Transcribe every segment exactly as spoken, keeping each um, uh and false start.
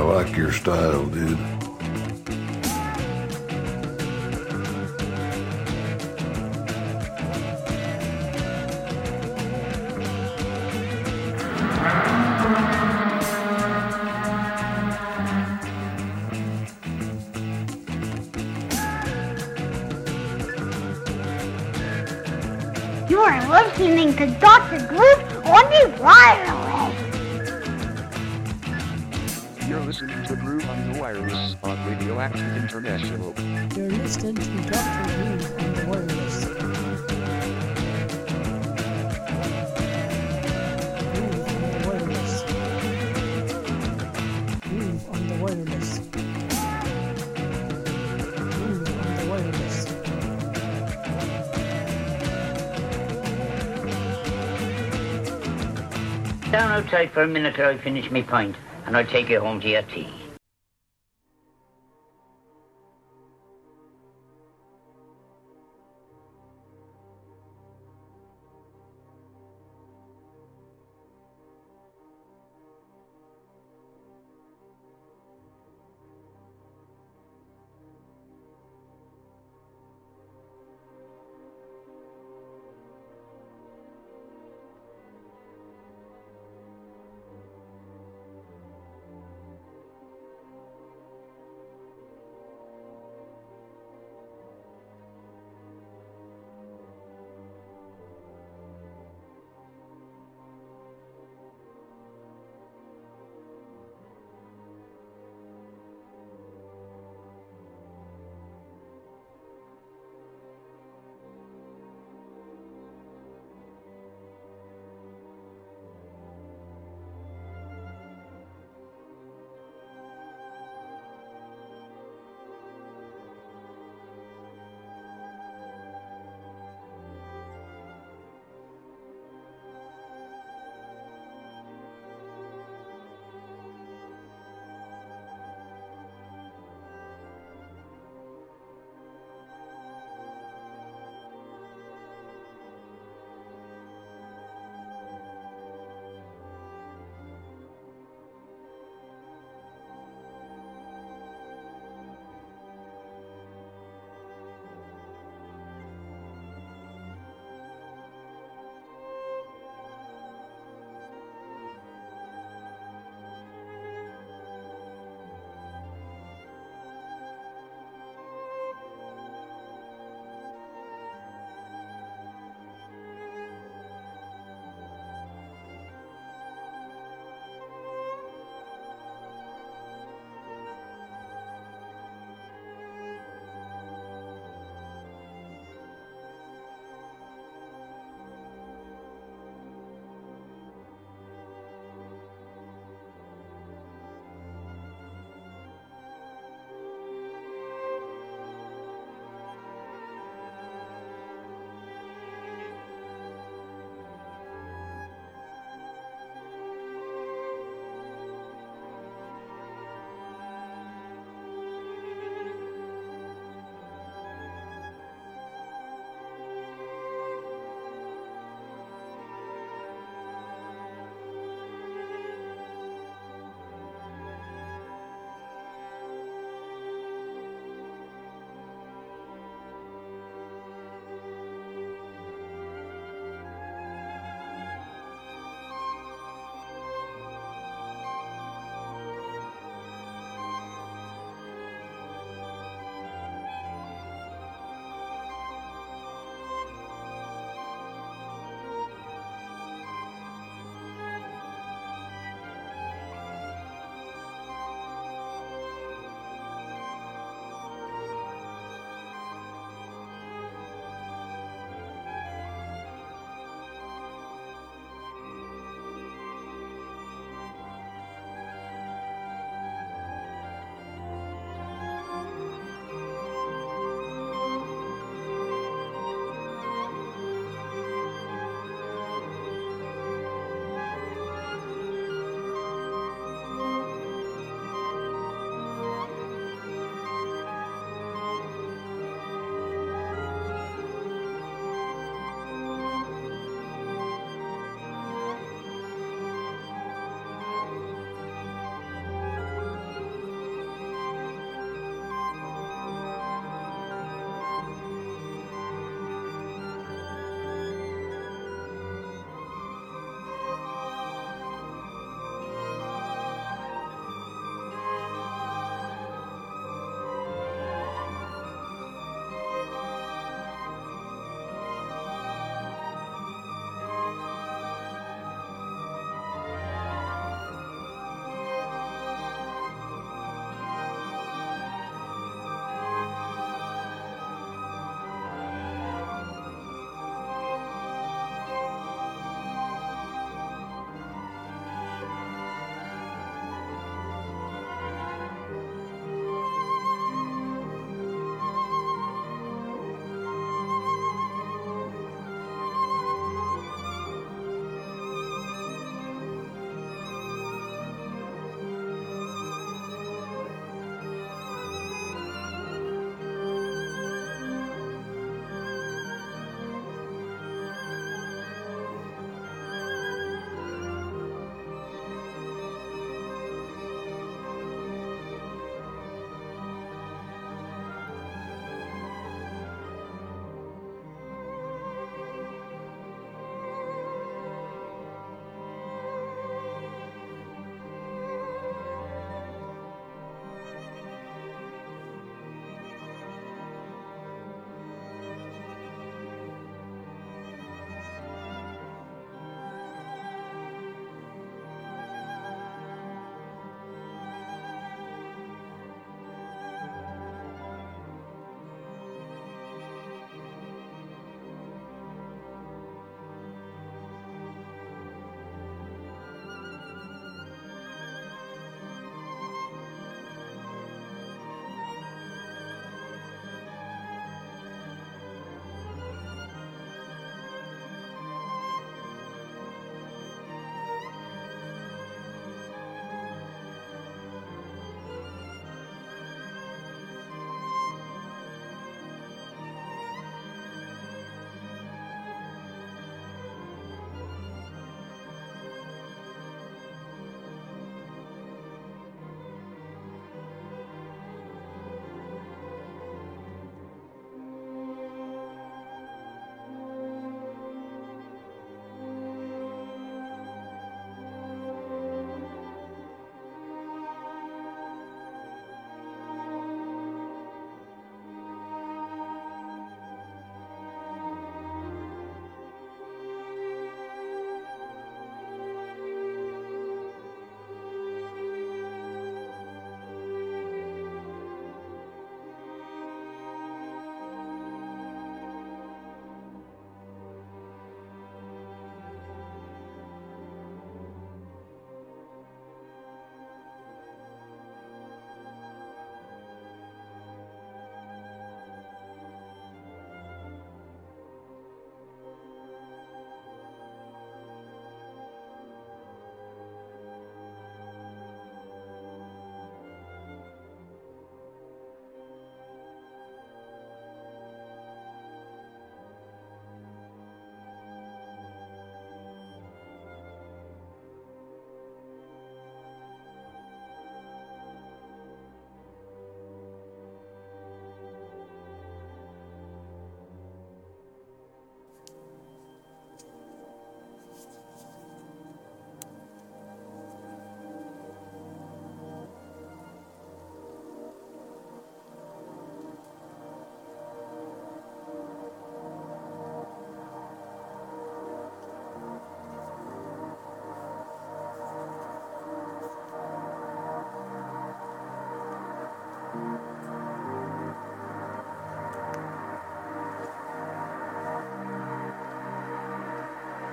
like your style, dude. You are listening to Doctor Groove on the wireless. You're listening to Groove on the Wireless on Radioactive International. You're listening to Doctor Groove on the Wireless. Groove on the Wireless. Groove on the Wireless. Groove on the Wireless. Down outside for a minute till I finish my pint, and I'll take you home to your tea.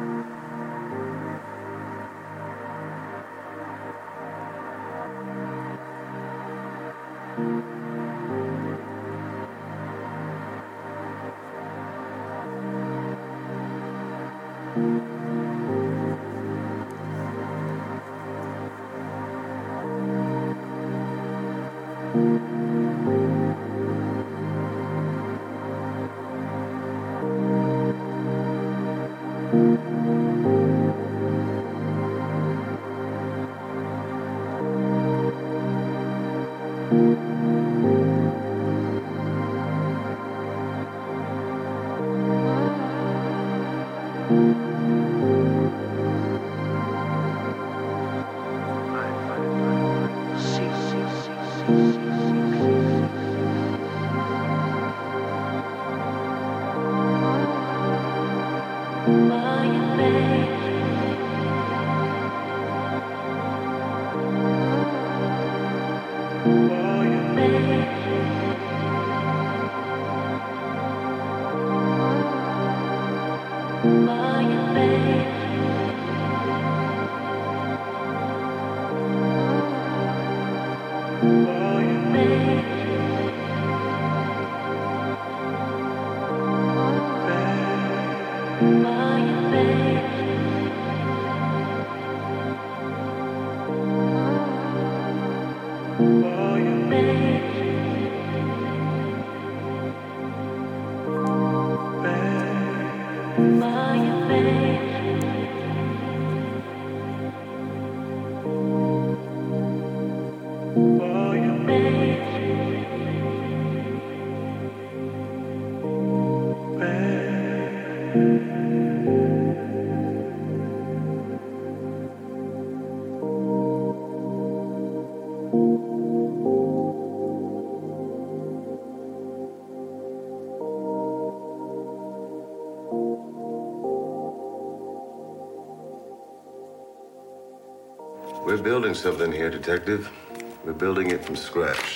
We're building something here, Detective. We're building it from scratch.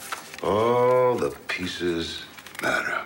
All the pieces matter.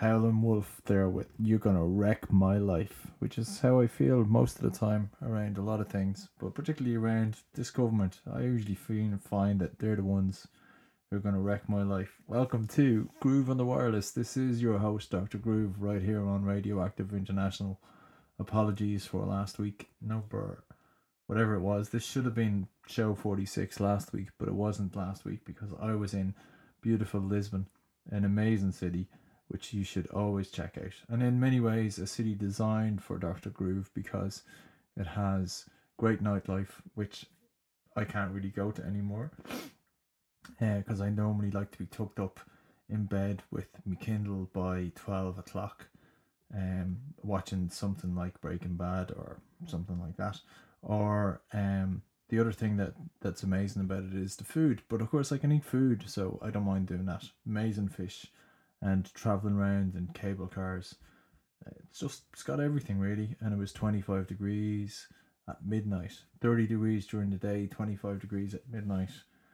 Howlin' Wolf there with You're Gonna Wreck My Life, which is how I feel most of the time around a lot of things, but particularly around this government. I usually feel, find that they're the ones who are going to wreck my life. Welcome to Groove on the Wireless. This is your host, Doctor Groove, right here on Radioactive International. Apologies for last week, number whatever it was. This should have been show forty-six last week, but it wasn't last week because I was in beautiful Lisbon, an amazing city, which you should always check out. And in many ways, a city designed for Doctor Groove because it has great nightlife, which I can't really go to anymore. Because uh, I normally like to be tucked up in bed with my Kindle by twelve o'clock, um, watching something like Breaking Bad or something like that. Or um, the other thing that, that's amazing about it is the food. But of course I can eat food, so I don't mind doing that. Amazing fish and travelling around in cable cars. It's just, it's got everything really. And it was twenty-five degrees at midnight. thirty degrees during the day, twenty-five degrees at midnight.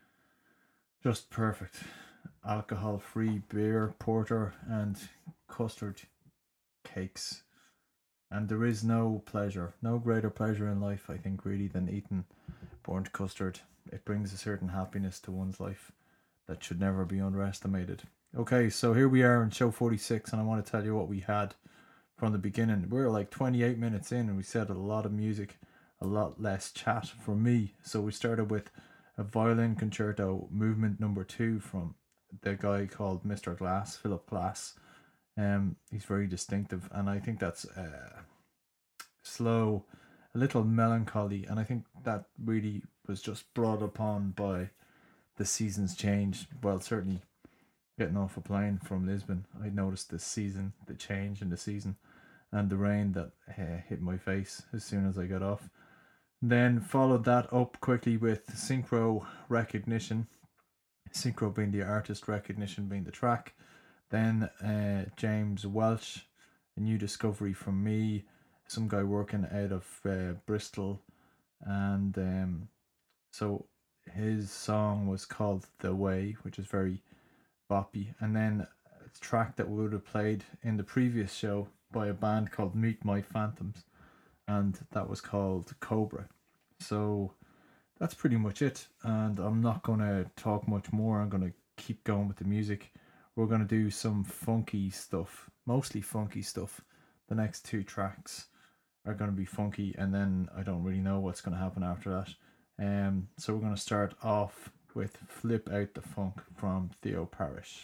Just perfect. Alcohol-free beer, porter, and custard cakes. And there is no pleasure, no greater pleasure in life, I think, really, than eating burnt custard. It brings a certain happiness to one's life that should never be underestimated. Okay, so here we are in show forty-six, and I want to tell you what we had from the beginning. We're like twenty-eight minutes in, and we said a lot of music, a lot less chat from me. So we started with a violin concerto, movement number two, from the guy called Mister Glass, Philip Glass. Um, he's very distinctive, and I think that's uh, slow, a little melancholy, and I think that really was just brought upon by the season's change. Well, certainly getting off a plane from Lisbon, I noticed this season, the change in the season, and the rain that uh, hit my face as soon as I got off. Then followed that up quickly with Synchro Recognition. Synchro being the artist, Recognition being the track. Then uh, James Welch, a new discovery from me. Some guy working out of uh, Bristol. And um, so his song was called The Way, which is very boppy. And then a track that we would have played in the previous show by a band called Meet My Phantoms. And that was called Cobra. So that's pretty much it. And I'm not going to talk much more. I'm going to keep going with the music. We're going to do some funky stuff, mostly funky stuff. The next two tracks are going to be funky, and then I don't really know what's going to happen after that. Um, so we're going to start off with Flip Out the Funk from Theo Parrish.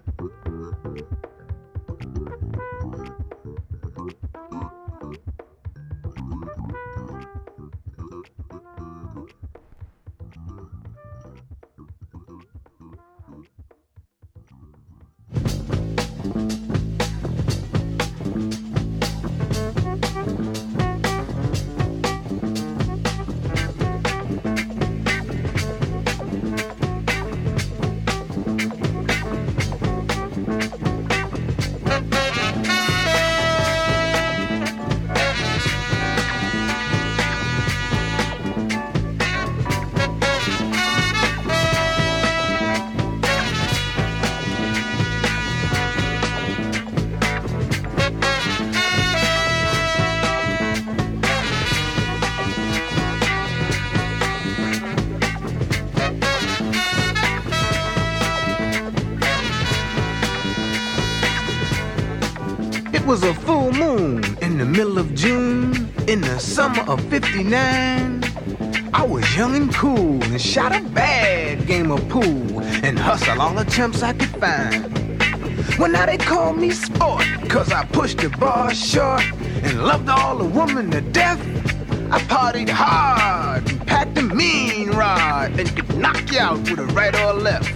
was a full moon in the middle of June in the summer of fifty-nine. I was young and cool and shot a bad game of pool and hustled all the chumps I could find. Well, now they call me sport, cause I pushed the bar short and loved all the women to death. I partied hard and packed a mean rod and could knock you out with a right or a left.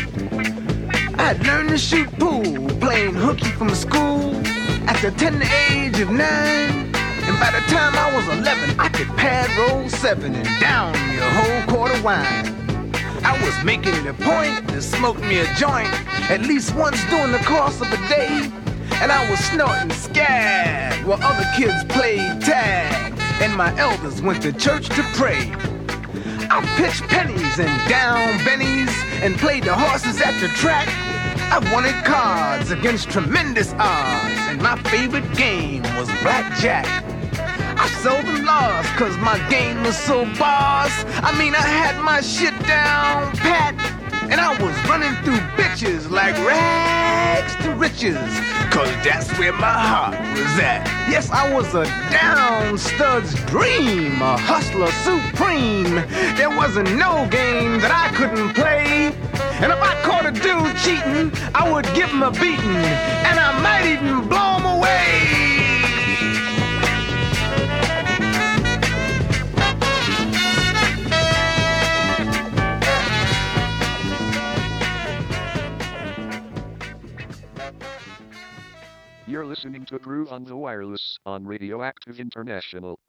I had learned to shoot pool, playing hooky from school at the tender age of nine. And by the time I was eleven, I could pad roll seven and down me a whole quart of wine. I was making it a point to smoke me a joint at least once during the course of a day. And I was snorting scab while other kids played tag and my elders went to church to pray. I pitched pennies and down bennies and played the horses at the track. I wanted cards against tremendous odds, and my favorite game was blackjack. I seldom lost cause my game was so boss. I mean, I had my shit down pat, and I was running through bitches like rags to riches, cause that's where my heart was at. Yes, I was a down stud's dream, a hustler supreme. There wasn't no game that I couldn't play. And if I caught a dude cheating, I would give him a beating, and I might even blow him away. You're listening to Groove on the Wireless on Radioactive International.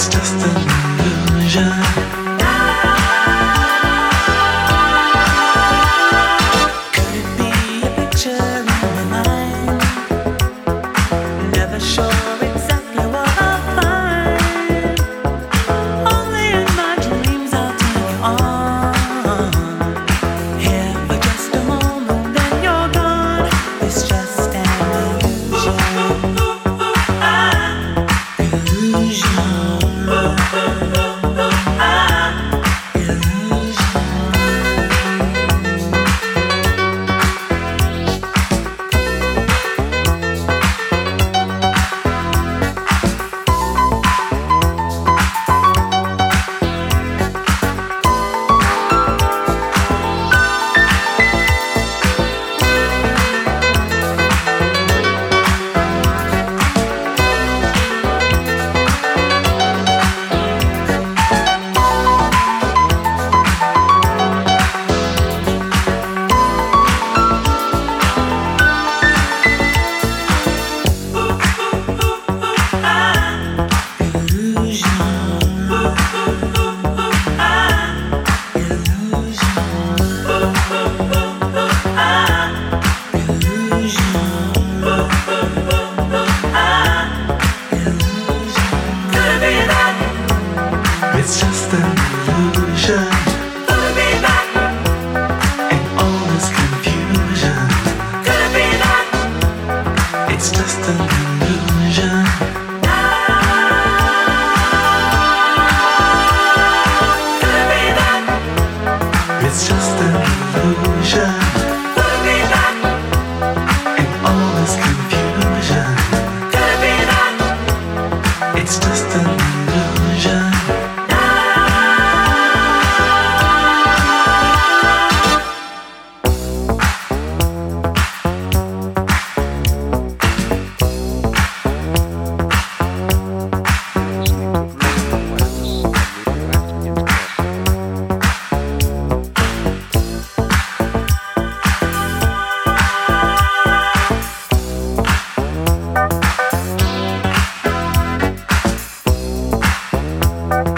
Thank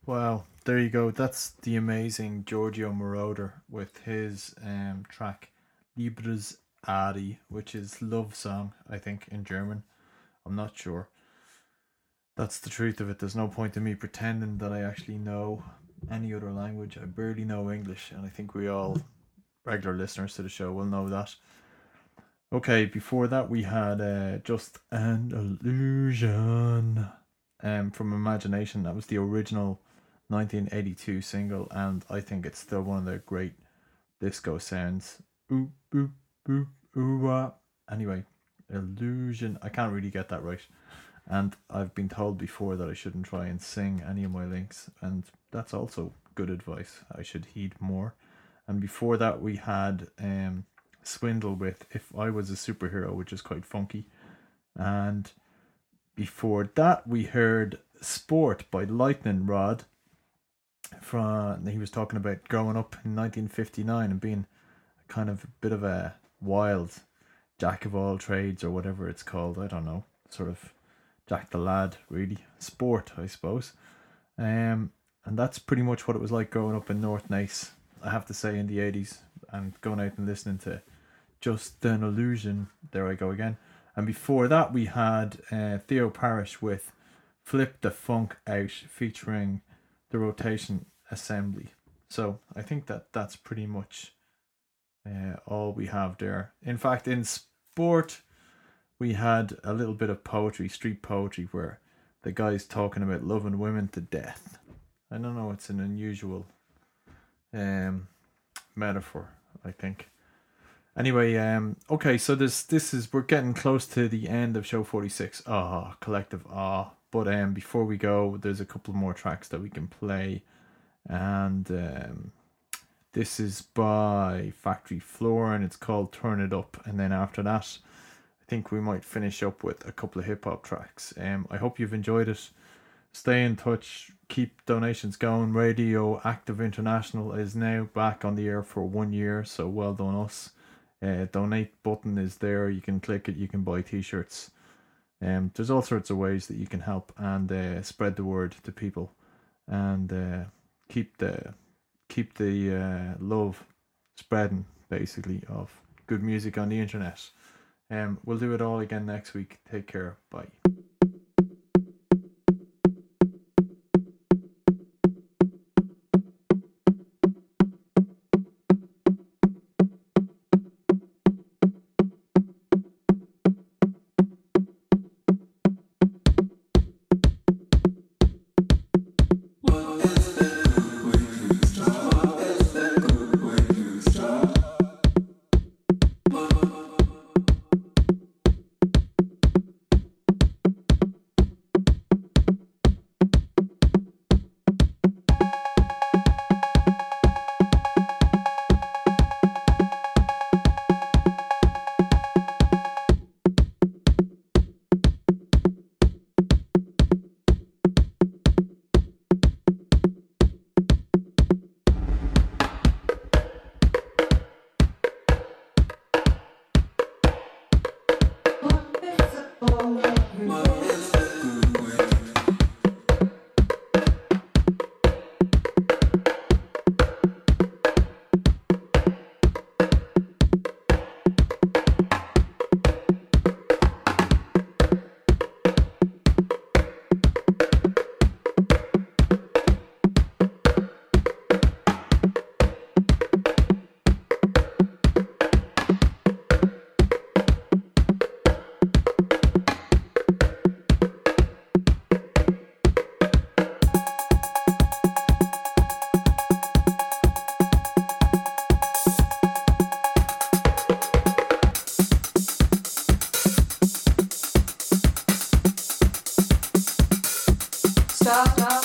Wow, there you go. That's the amazing Giorgio Moroder with his um track Libres Ari, which is love song, I think, in German. I'm not sure. That's the truth of it. There's no point in me pretending that I actually know any other language. I barely know English, and I think we all, regular listeners to the show, will know that. Okay, before that we had uh, Just an Illusion um, from Imagination. That was the original nineteen eighty-two single, and I think it's still one of the great disco sounds. Ooh, boop, boop, ooh, ah. Anyway, Illusion. I can't really get that right. And I've been told before that I shouldn't try and sing any of my links, and that's also good advice. I should heed more. And before that we had um, Swindle with If I Was a Superhero, which is quite funky. And before that we heard Sport by Lightning Rod. From, he was talking about growing up in nineteen fifty-nine and being kind of a bit of a wild jack of all trades, or whatever it's called. I don't know. Sort of Jack the Lad, really. Sport, I suppose. Um, and that's pretty much what it was like growing up in North Nace, I have to say, in the eighties, and going out and listening to Just an Illusion. There I go again. And before that we had uh, Theo Parrish with Flip the Funk Out, featuring the Rotation Assembly. So I think that that's pretty much uh, all we have there. In fact, in Sport we had a little bit of poetry, street poetry, where the guy's talking about loving women to death. I don't know, it's an unusual um, metaphor, I think. Anyway, um, okay, so this this is, we're getting close to the end of show forty-six. Ah, oh, collective ah. But um, before we go, there's a couple more tracks that we can play. And um, this is by Factory Floor, and it's called Turn It Up. And then after that, I think we might finish up with a couple of hip-hop tracks. Um, I hope you've enjoyed it. Stay in touch. Keep donations going. Radio Active International is now back on the air for one year, so well done us. Uh, donate button is there. You can click it. You can buy t-shirts. Um, there's all sorts of ways that you can help and uh, spread the word to people, and uh, keep the keep the uh, love spreading, basically, of good music on the internet. Um, we'll do it all again next week. Take care. Bye. Stop.